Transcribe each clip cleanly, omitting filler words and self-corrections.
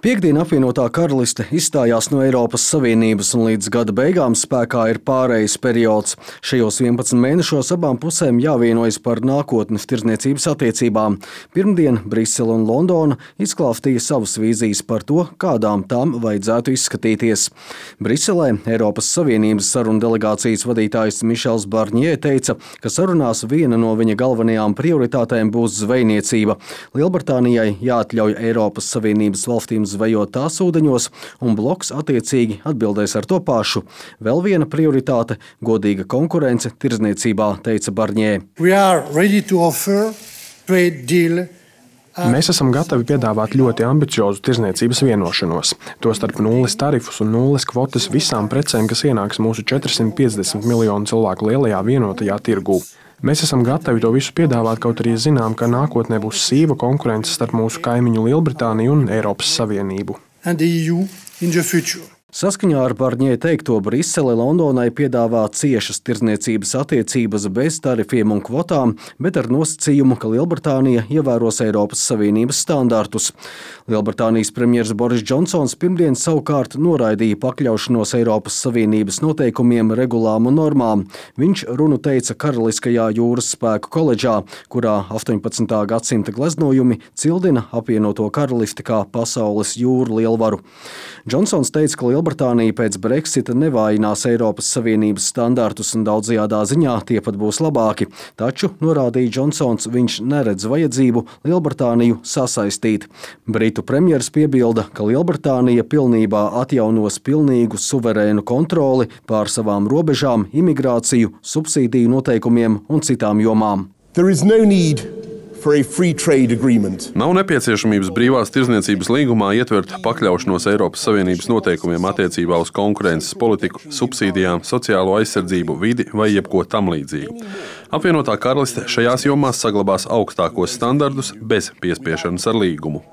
Piektdien apvienotā karaliste izstājās no Eiropas Savienības un līdz gada beigām spēkā ir pārejas periods. Šajos 11 mēnešos abām pusēm jāvienojas par nākotnes tirdzniecības attiecībām. Pirmdien Brisele un Londona izklāstīja savas vīzijas par to, kādām tām vajadzētu izskatīties. Briselē Eiropas Savienības sarunu delegācijas vadītājs Mišels Barņē teica, ka sarunās viena no viņa galvenajām prioritātēm būs zvejniecība. Lielbritānijai jāatļauj Eiropas Savienības valstīm zvejot tās ūdeņos, un bloks attiecīgi atbildēs ar to pašu. Vēl viena prioritāte – godīga konkurence tirdzniecībā, teica Barņē. Mēs esam gatavi piedāvāt ļoti ambiciozu tirdzniecības vienošanos, tostarp nulles tarifus un nulles kvotas visām precēm, kas ienāks mūsu 450 miljonu cilvēku lielajā vienotajā tirgū. Mēs esam gatavi to visu piedāvāt, kaut arī zinām, ka nākotnē būs sīva konkurence starp mūsu kaimiņu Lielbritāniju un Eiropas Savienību. Saskaņā ar Barņē teikto, Brisele Londonai piedāvā ciešas tirdzniecības attiecības bez tarifiem un kvotām, bet ar nosacījumu, ka Lielbritānija ievēros Eiropas Savienības standartus. Lielbritānijas premjers Boris Džonsons pirmdien savukārt noraidīja pakļaušanos Eiropas Savienības noteikumiem, regulām un normām. Viņš runu teica Karaliskajā jūras spēku koledžā, kurā 18. gadsimta gleznojumi cildina apvienoto karalisti kā pasaules jūru lielvaru. Džonsons teica, ka Lielbritānija pēc Brexita nevājinās Eiropas Savienības standartus un daudzajādā ziņā tie pat būs labāki, taču, norādīja Džonsons, viņš neredz vajadzību Lielbritāniju sasaistīt. Britu premjers piebilda, ka Lielbritānija pilnībā atjaunos pilnīgu suverēnu kontroli pār savām robežām, imigrāciju, subsīdiju noteikumiem un citām jomām. Nav nepieciešamības brīvās tirdzniecības līgumā ietvert pakļaušanos Eiropas Savienības noteikumiem attiecībā uz konkurences politiku, subsīdijām, sociālo aizsardzību, vidi vai jebko tam līdzīgu. Apvienotā karaliste šajās jomās saglabās augstākos standardus bez piespiešanas ar līgumu.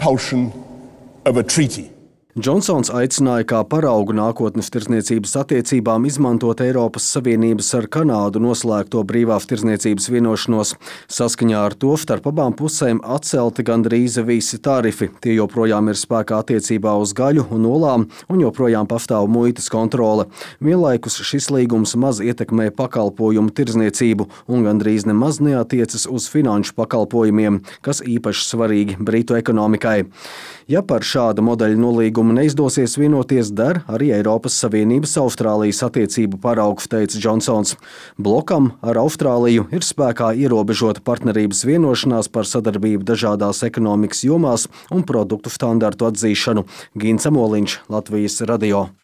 Džonsons aicināja kā paraugu nākotnes tirdzniecības attiecībām izmantot Eiropas Savienības ar Kanādu noslēgto brīvās tirdzniecības vienošanos. Saskaņā ar to starp abām pusēm atcelti gandrīz visi tarifi. Tie joprojām ir spēkā attiecībā uz gaļu un olām un joprojām pastāv muitas kontrole. Vienlaikus šis līgums maz ietekmē pakalpojumu tirdzniecību un gandrīz nemaz neatiecas uz finanšu pakalpojumiem, kas īpaši svarīgi Britu ekonomikai. Ja par šāda modeļa nolīgumu neizdosies vienoties, der arī Eiropas Savienības Austrālijas attiecību paraugs, teica Džonsons. Blokam ar Austrāliju ir spēkā ierobežota partnerības vienošanās par sadarbību dažādās ekonomikas jomās un produktu standartu atzīšanu. Gins Amoliņš, Latvijas radio.